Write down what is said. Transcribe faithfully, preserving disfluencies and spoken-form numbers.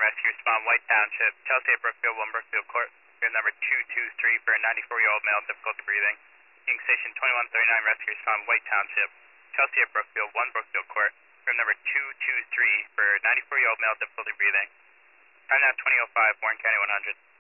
rescue, respond White Township, Chelsea at Brookfield, one Brookfield Court. Room number two two three for a ninety-four-year-old male, difficulty breathing. King Station twenty-one thirty-nine rescue, respond White Township, Chelsea at Brookfield, one Brookfield Court. Room number two two three for a ninety-four-year-old male, difficulty breathing. Time now twenty oh five, Warren County one hundred.